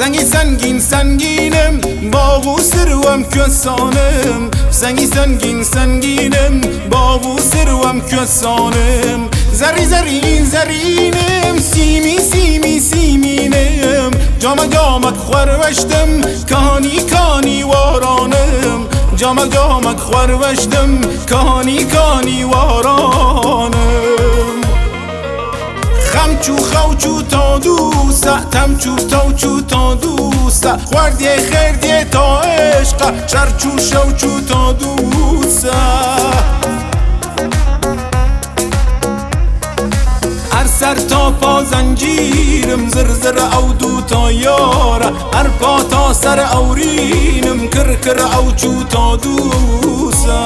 سنگی سنگین سنگینم باغ و سروم کسانم سنگی سنگین سنگینم باغ و سروم کسانم زری زرین زرینم سیمی سیمی سیمینم جامک جامک خوروشتم کانی کانی وارانم جامک جامک خوروشتم کانی کانی وارانم خمچو خوچو تا دوسته تمچو توچو تا دوسته خوردی خیردی تا عشقه شرچو شوچو تا دوسته هر سر تا پا زنجیرم زرزر او دو تا یاره هر پا تا سر اورینم کرکر او چو تا دوسته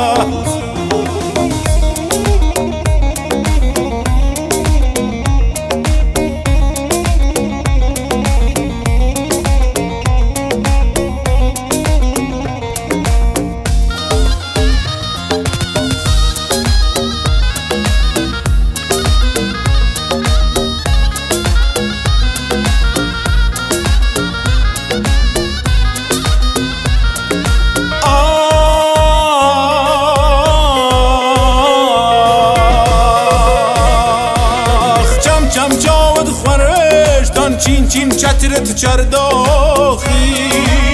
جاود خورشتان چین چین چترت چرداخی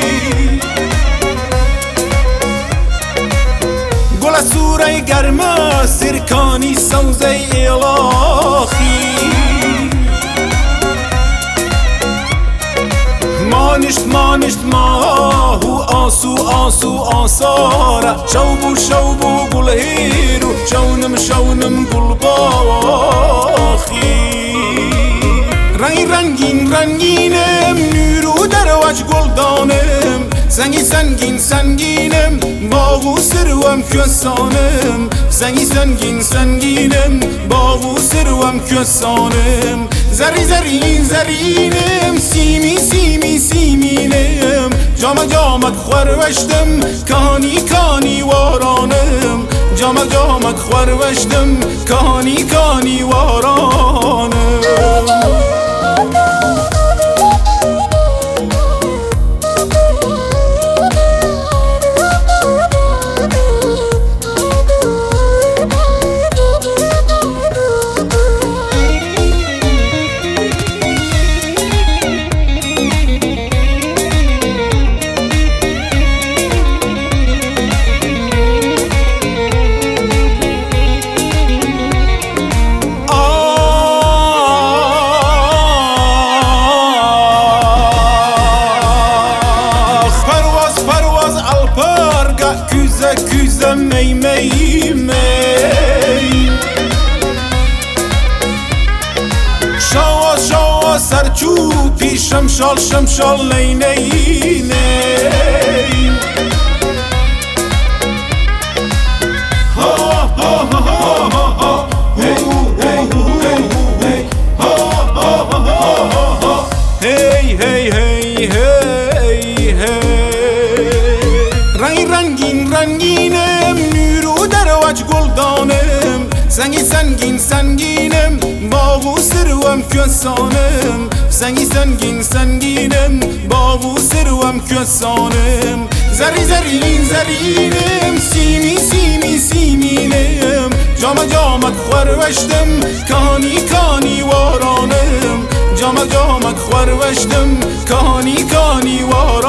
گل سوره گرمه سرکانی سوزه ایلاخی مانشت مانشت ماهو آسو آسو آساره شوبو شوبو گل هیرو شونم شونم گل باخی رنگین رنگینم نیرو در وجه گلدانم سنگی سنگین سنگینم باغ و سروم کسانم سنگی سنگین سنگینم باغ و سروم کسانم زری زرین زرینم سیمی سیمی سیمینم جامک جامک خوروشتم کانی کانی وارانم جامک جامک خوروشتم کانی کانی وارانم küze küze mey mey mey şava şava serçu pi şemşal şemşal ney ney ney ha ha ha ha ha hey hey hey hey ha ha ha ha hey hey hey hey hey رنگین رنگینم نیرو در وجه گلدانم سنگی سنگین سنگینم باغ و سروم کسانم سنگی سنگین سنگینم باغ و سروم کسانم زری زرین زرینم سیمی سیمی سیمینم جامک جامک خوروشتم کانی کانی وارانم جامک جامک خوروشتم کانی کانی وارانم